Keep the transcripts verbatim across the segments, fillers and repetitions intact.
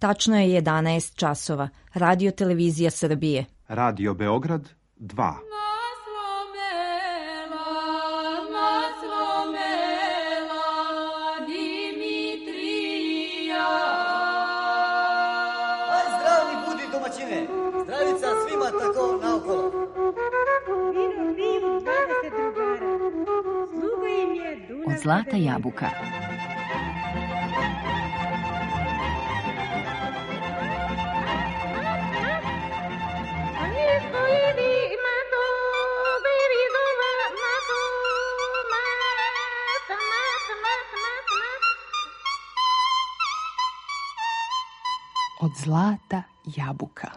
Tačno je jedanaest časova. Radio Televizija Srbije. Radio Beograd dva. Zdravica svima tako naokolo. Vino piju dvadeset drugara. Sluga im je Dunav. Od zlata jabuka. Od zlata jabuka.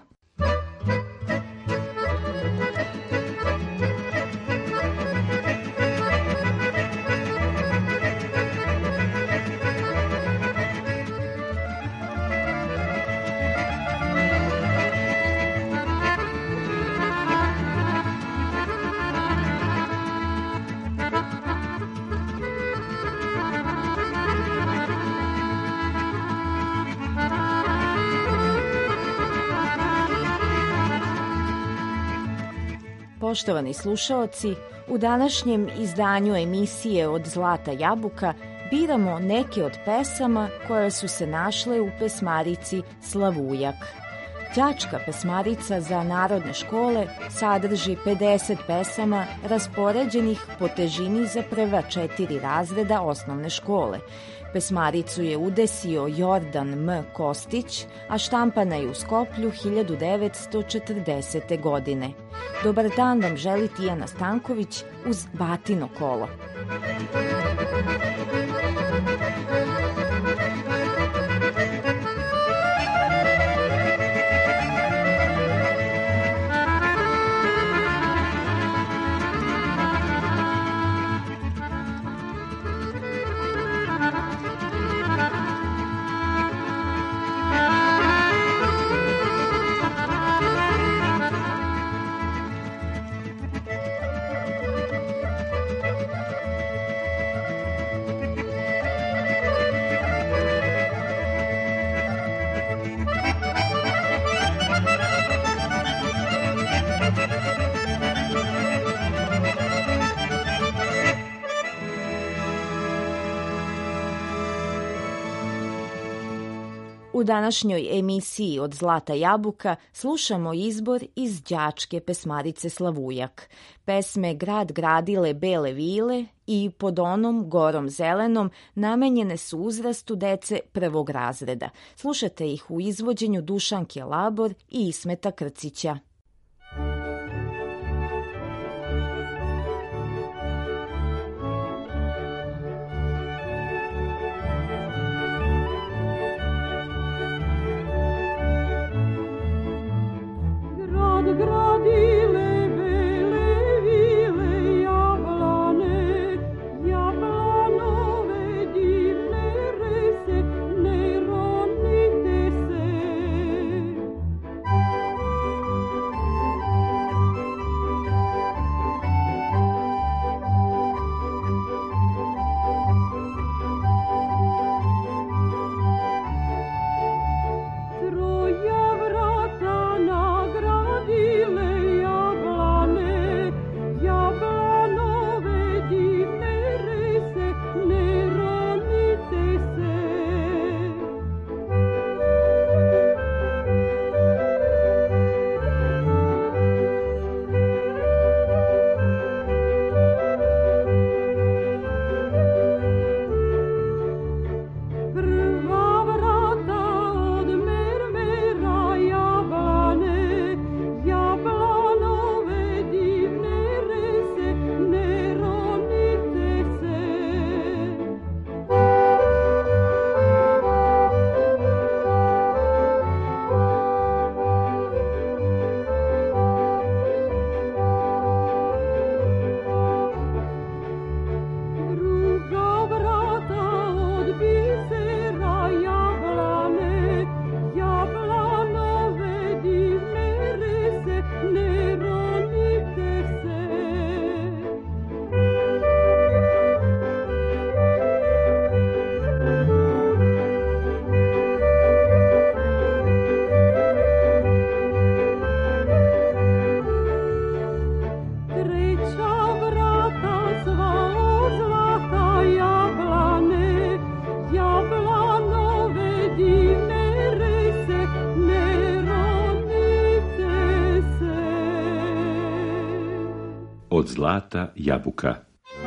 Poštovani slušaoci, u današnjem izdanju emisije Od zlata jabuka biramo neke od pesama koje su se našle u pesmarici Slavujak. Đačka pesmarica za narodne škole sadrži pedeset pesama raspoređenih po težini za prva četiri razreda osnovne škole. Pesmaricu je udesio Jordan M. Kostić, a štampana je u Skoplju hiljadu devetsto četrdesete. godine. Dobar dan vam želi Tijana Stanković uz Batino kolo. U današnjoj emisiji Od zlata jabuka slušamo izbor iz đačke pesmarice Slavujak. Pesme Grad gradile bele vile i Pod onom gorom zelenom namenjene su uzrastu dece prvog razreda. Slušate ih u izvođenju Dušanke Labor i Ismeta Krcića. Gradile bele vile, jablane, jablanove divne rese, ne ronite se. od zlata jabuka.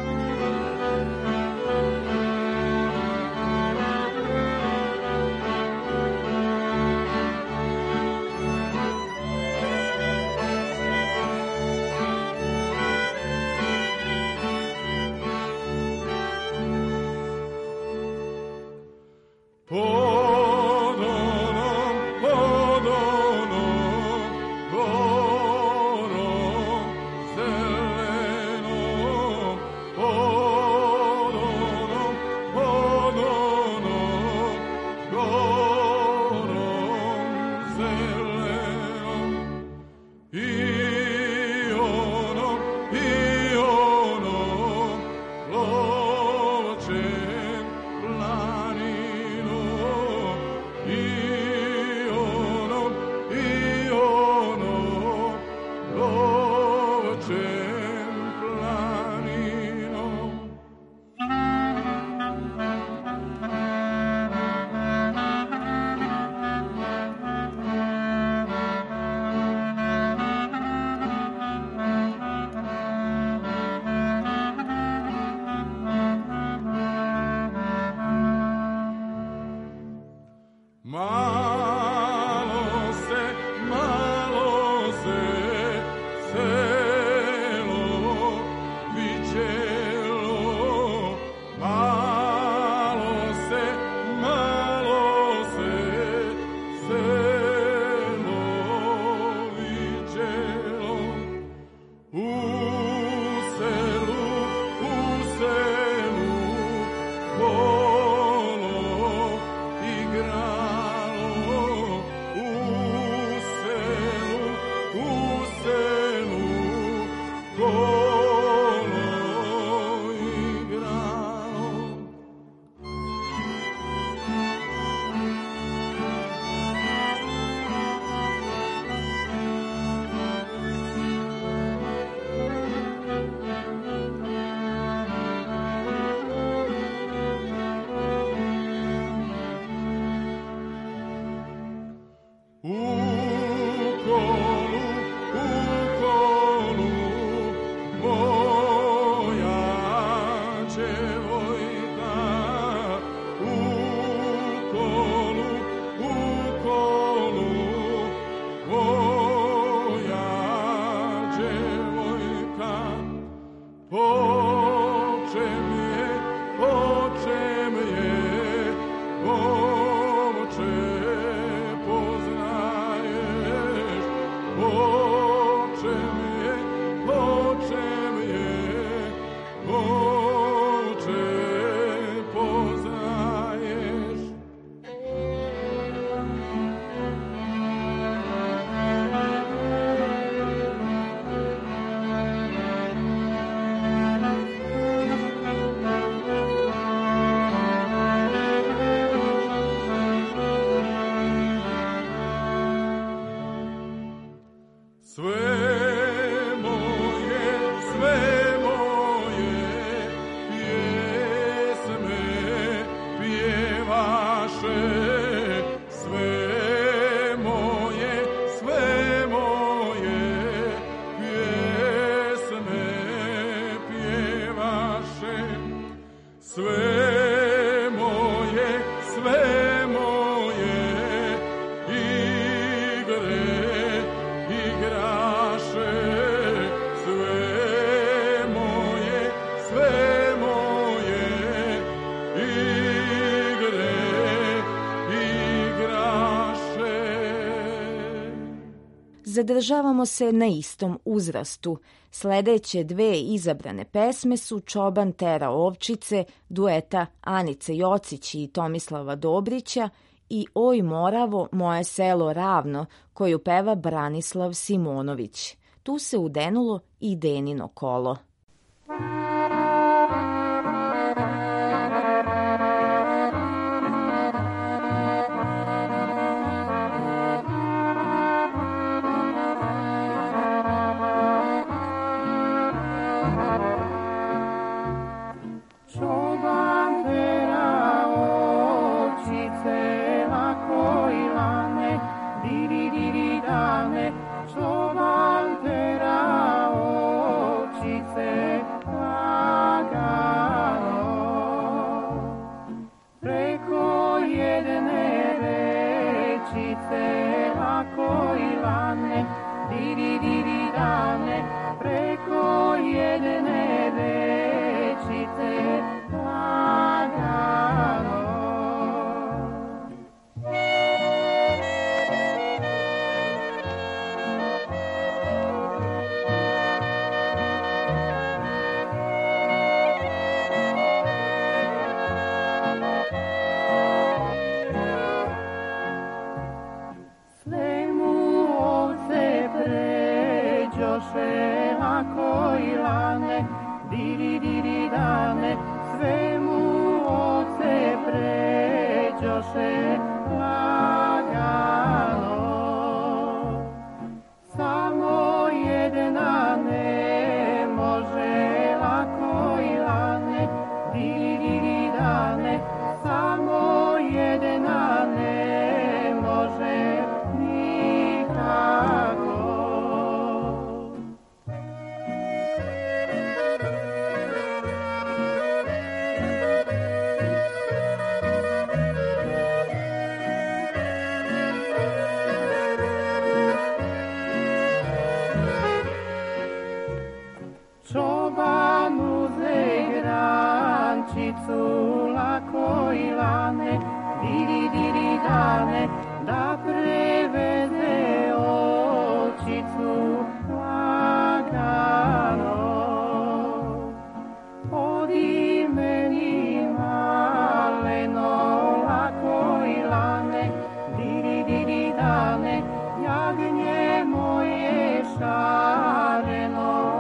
Zadržavamo se na istom uzrastu. Sledeće dve izabrane pesme su Čoban tera ovčice, dueta Anice Jocić i Tomislava Dobrića i Oj Moravo, moje selo ravno, koju peva Branislav Simonović. Tu se udenulo i Denino kolo. Čoban tera ovčice koji lane, diri diri dane, preko jedne rečice lagano. Lako i lane, diri diri dane, sve mu oce pređoše lagano. Samo jedna ne može, lako i lane, diri diri dane, samo jedna ne može nikako. Čoban uze grančicu, lako i lane, diri diri dane, da preveze očicu lagano. Odi meni maleno, lako i lane, diri diri dane, jagnje moje šareno.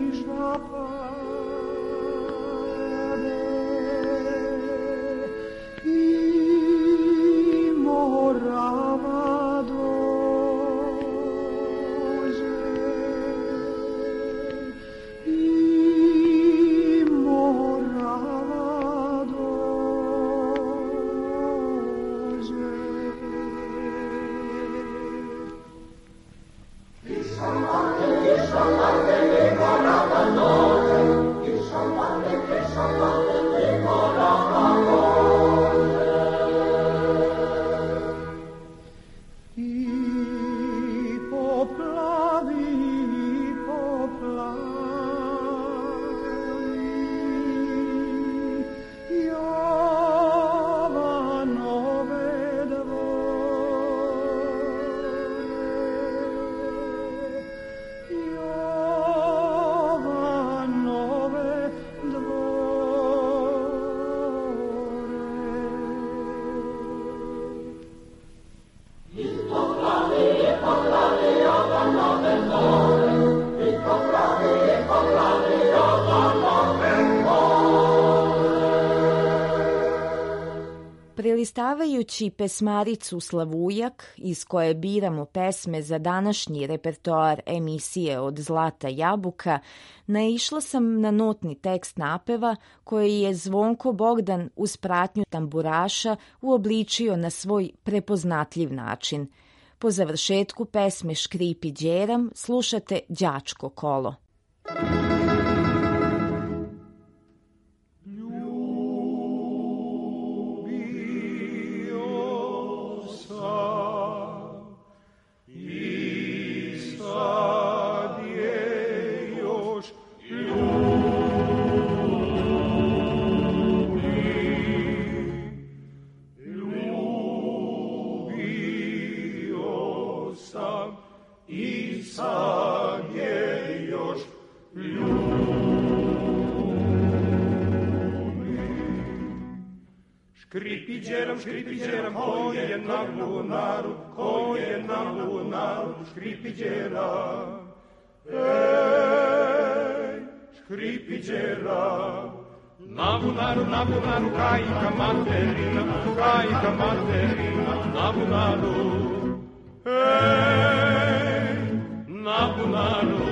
Prelistavajući pesmaricu Slavujak, iz koje biramo pesme za današnji repertoar emisije Od zlata jabuka, naišla sam na notni tekst napeva koji je Zvonko Bogdan uz pratnju tamburaša uobličio na svoj prepoznatljiv način. Po završetku pesme Škripi đeram slušate Đačko kolo. Škripi đeram, škripi đeram, ko je na lunaru, ko je na lunaru, škripi đeram. Ej, škripi đeram. Na lunaru, na lunaru, kajka materina, kajka materina, na lunaru. Ej, na lunaru.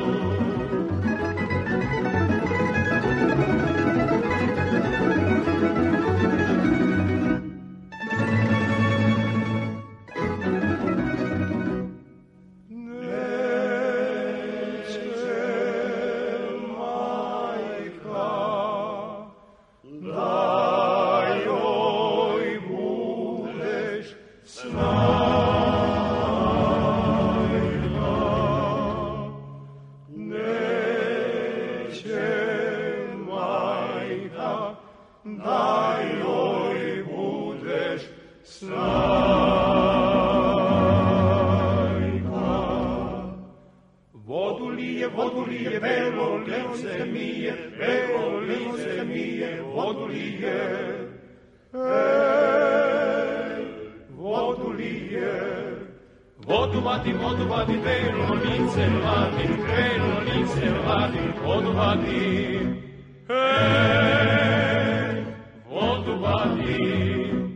Vodu vadim, vodu vadim, belo lice vadim, belo lice vadim, vodu vadim, hej, vodu vadim.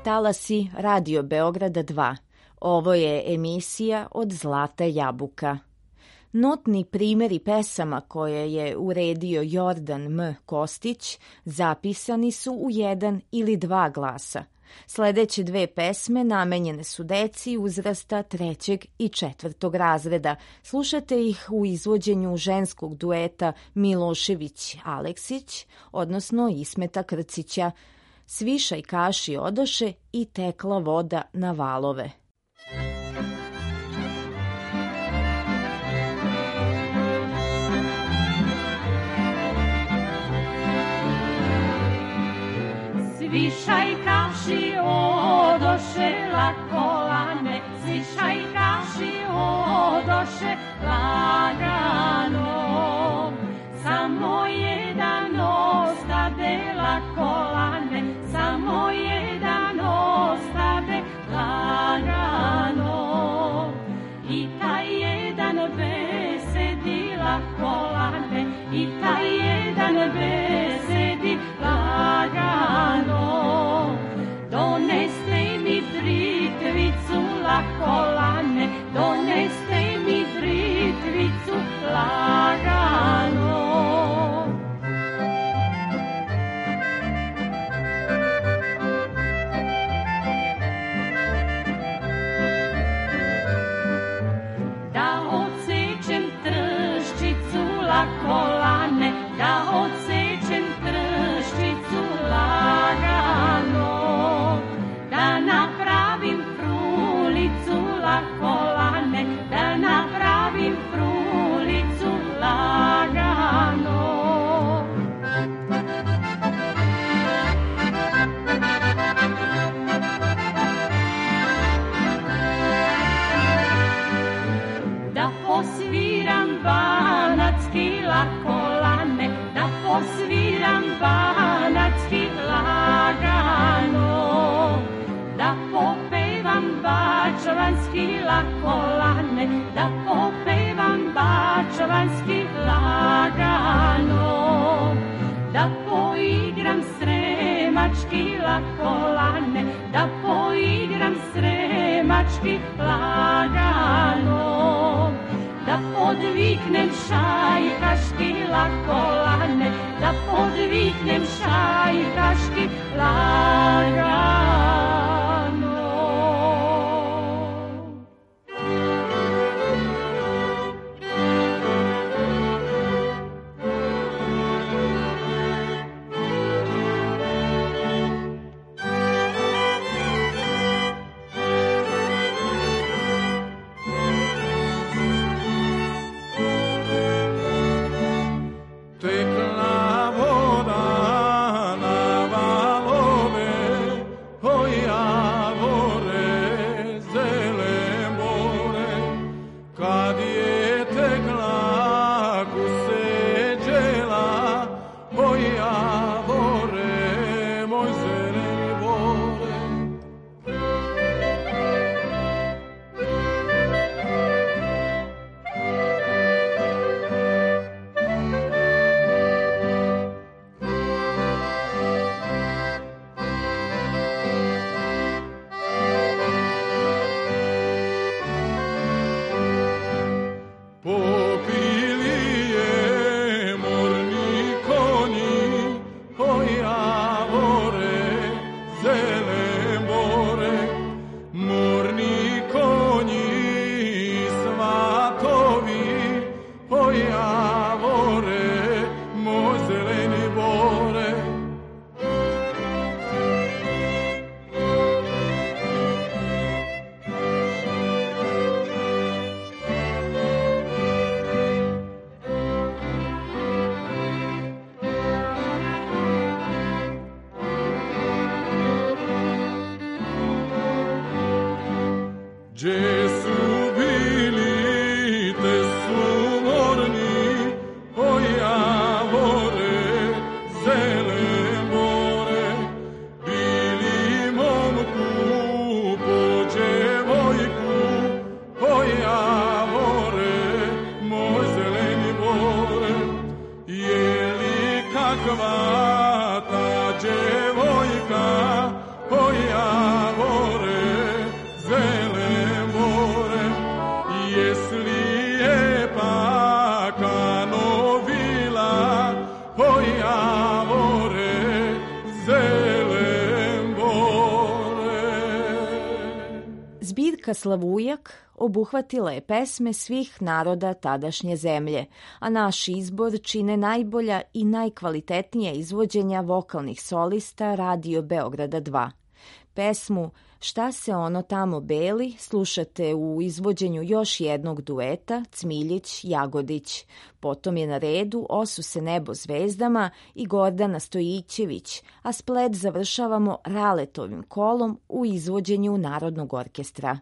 talasi Radio Beograda dva. Ovo je emisija Od zlata jabuka. Notni primjeri pesama koje je uredio Jordan M. Kostić zapisani su u jedan ili dva glasa. Sledeće dve pesme namenjene su deci uzrasta trećeg i četvrtog razreda. Slušate ih u izvođenju ženskog dueta Milošević-Aleksić, odnosno Ismeta Krcića. Svišaj kaši odoše i tekla voda na valove. Svišaj kaši odoše lakolane, svišaj kaši odoše lagano. Samo jedan ostade lakolane, samo jedan ostade lagano. I taj jedan besedi lakolane, i taj jedan besedi lagano. Doneste mi britvicu lakolane, doneste mi britvicu lagano. Da odsečem trščicu lakolane, da odsečem trščicu lagano. Da napravim frulicu lakolane, da napravim frulicu lagano. Da posviram banatski lakolane, da posviram banatski lagano. Da popevam bačvanski lakolane, da popevam bačvanski lagano. Da poigram sremački lakolane, da poigram sremački lagano. Da podviknem šajkaški lakolane, da podviknem šajkaški lagano. kakva ta djevojka koja Zbirka Slavujak obuhvatila je pesme svih naroda tadašnje zemlje, a naš izbor čine najbolja i najkvalitetnija izvođenja vokalnih solista Radio Beograda dva. Pesmu Šta se ono tamo beli slušate u izvođenju još jednog dueta Cmiljić-Jagodić. Potom je na redu Osu se nebo zvezdama i Gordana Stojićević, a splet završavamo Raletovim kolom u izvođenju Narodnog orkestra.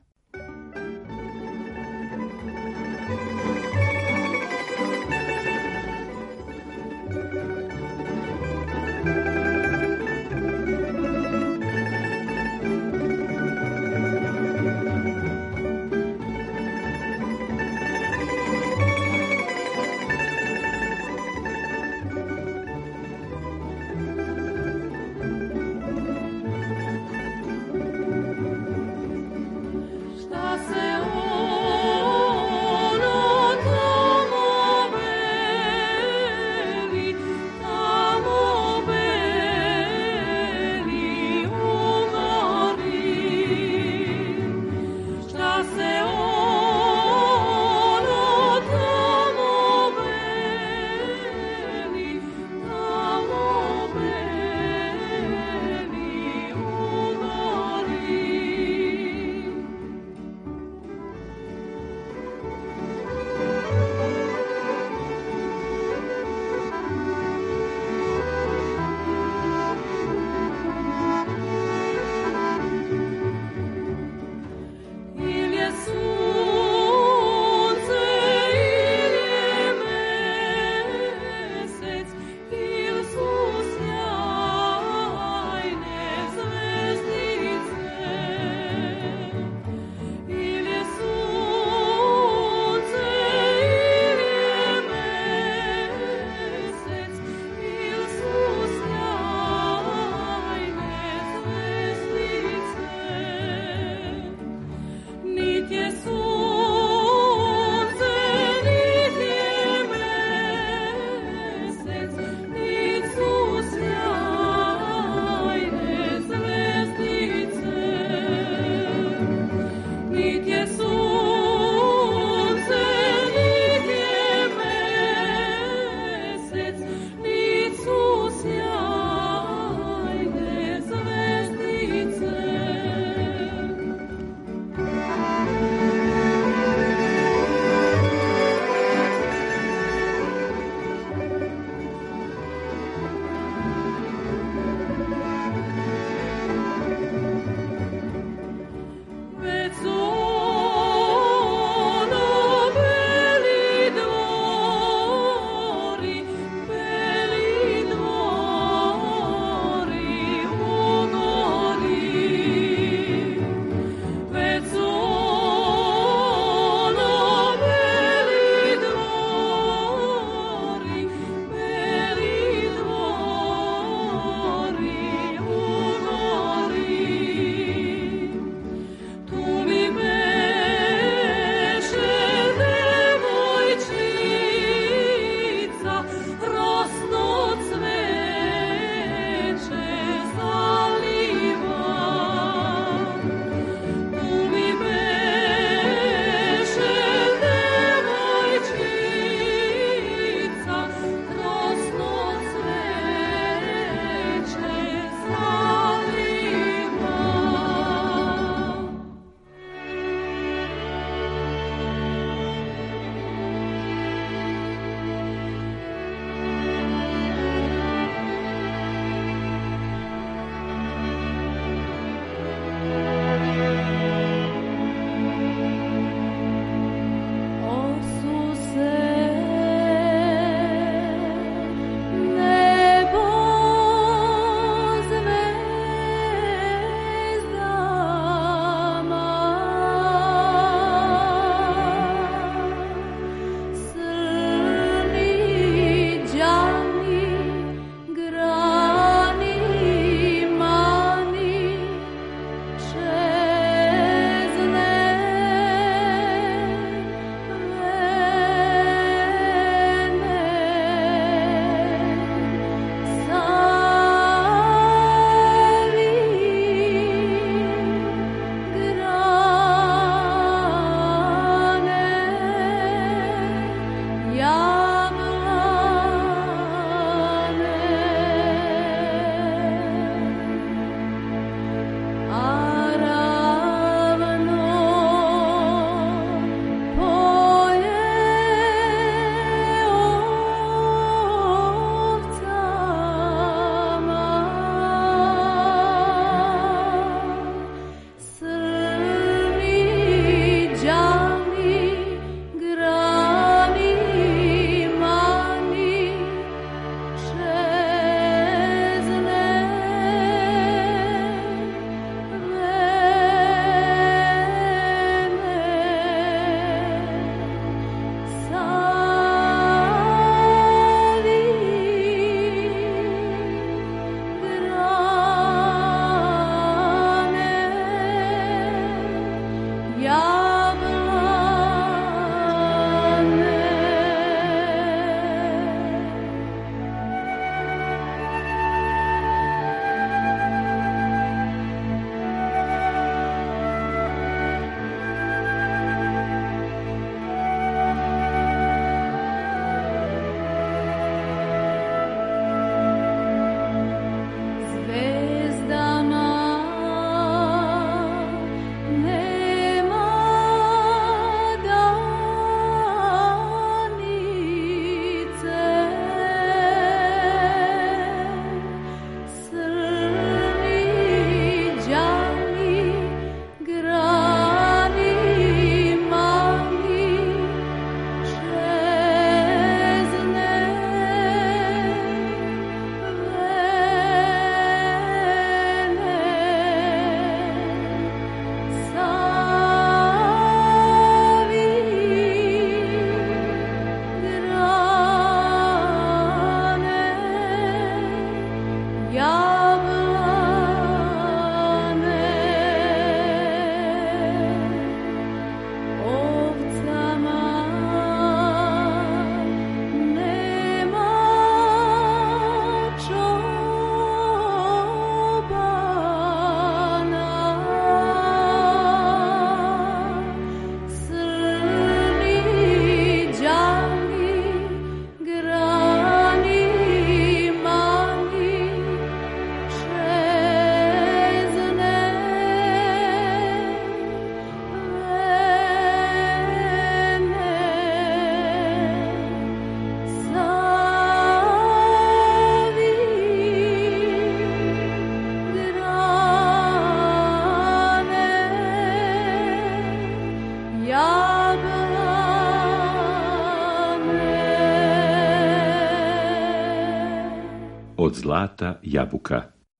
od zlata jabuka.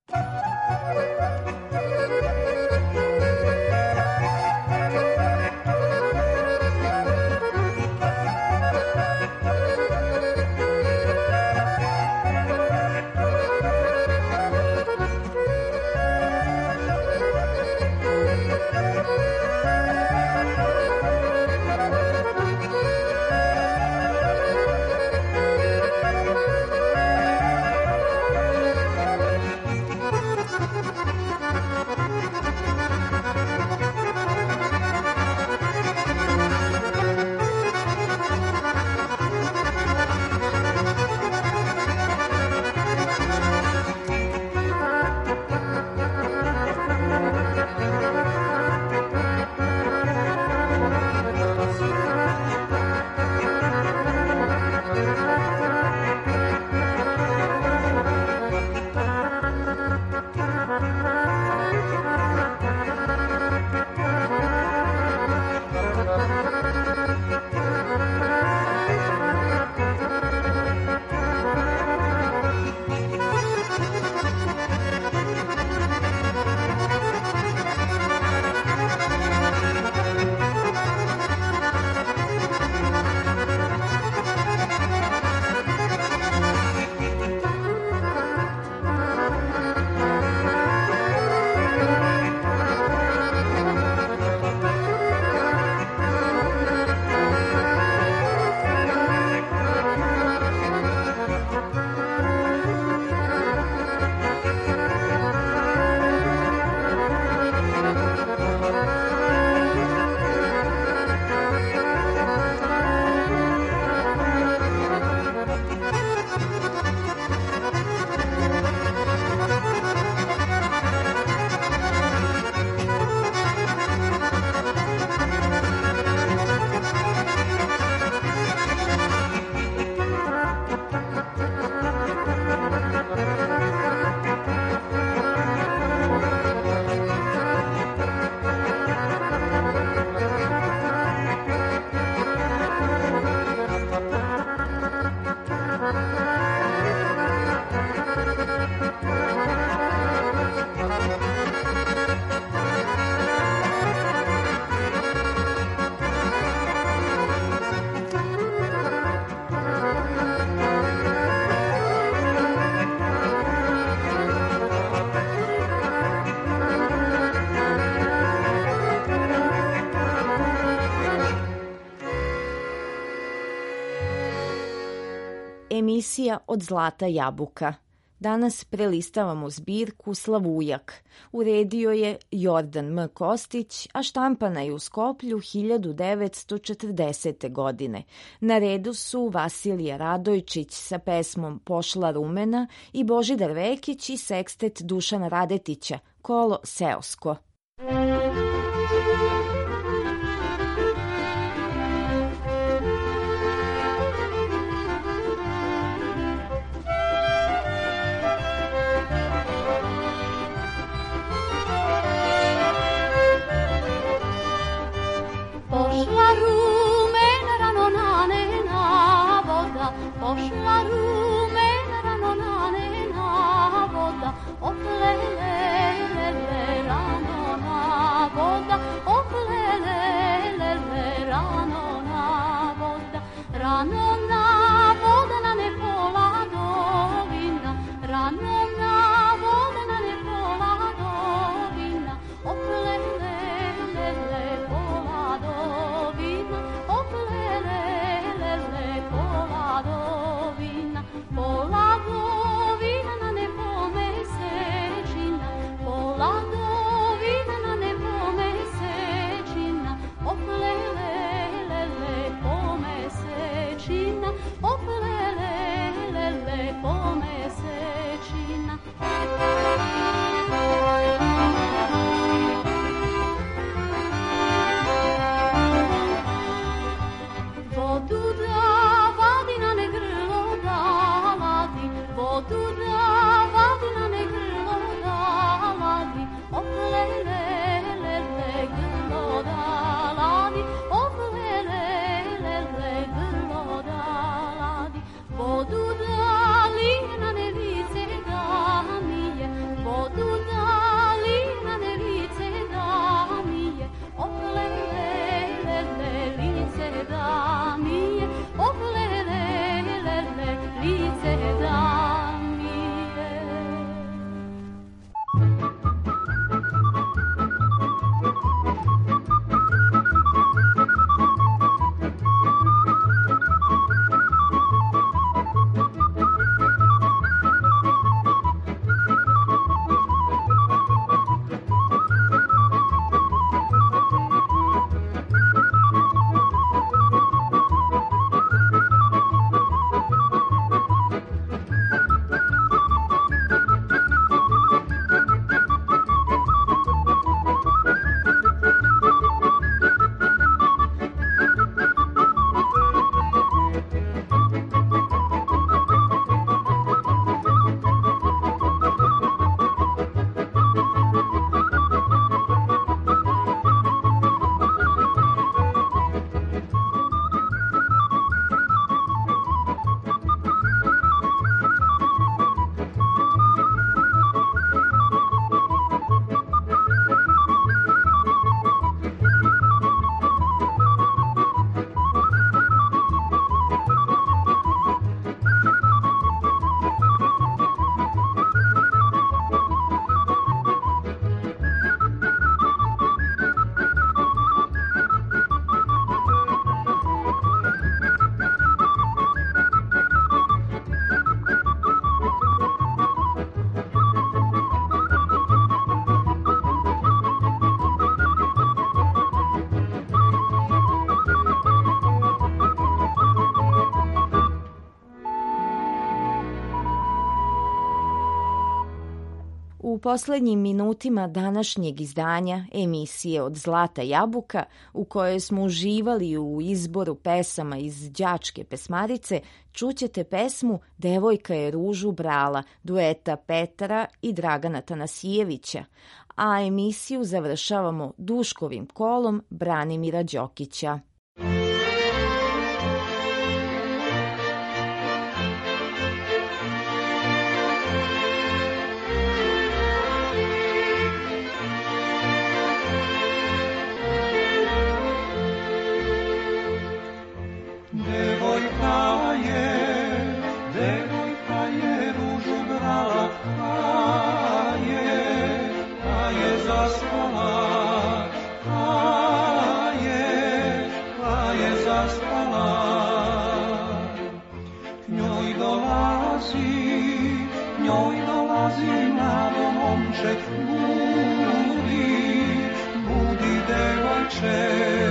Emisija Od zlata jabuka. Danas prelistavamo zbirku Slavujak. Uredio je Jordan M. Kostić, a štampana je u Skoplju hiljadu devetsto četrdesete. godine. Na redu su Vasilije Radojčić sa pesmom Pošla rumena i Božidar Vekić i sekstet Dušana Radetića, Kolo seosko. Pošla rumena rano nanena voda, pošla rumena rano nanena voda, oplele lele rano na voda, oplele lele rano na voda, rano na voda na ne pola dovina, rano na voda na ne pola dovina, oplele lele pola dovina, oplele lele pola dovina, pola dovina na nebo mesečina, pola dovina na nebo mesečina, oplele lele po mesečina, oplele lele po mesečina. Vodu da vadi na ne grlo da ladi, vodu da vadi na ne grlo da ladi, oplele lele grlo da ladi, oplele lele grlo da ladi, vodu da lije na ne vice U poslednjim minutima današnjeg izdanja emisije Od zlata jabuka, u kojoj smo uživali u izboru pesama iz đačke pesmarice, čućete pesmu Devojka je ružu brala, dueta Petra i Dragana Tanasijevića, a emisiju završavamo Duškovim kolom Branimira Đokića. Devojka je, devojka je ružu brala, a je, a je zaspala, a je, a je zaspala. K njoj dolazi, njoj dolazi mlado momček, budi, budi devojče.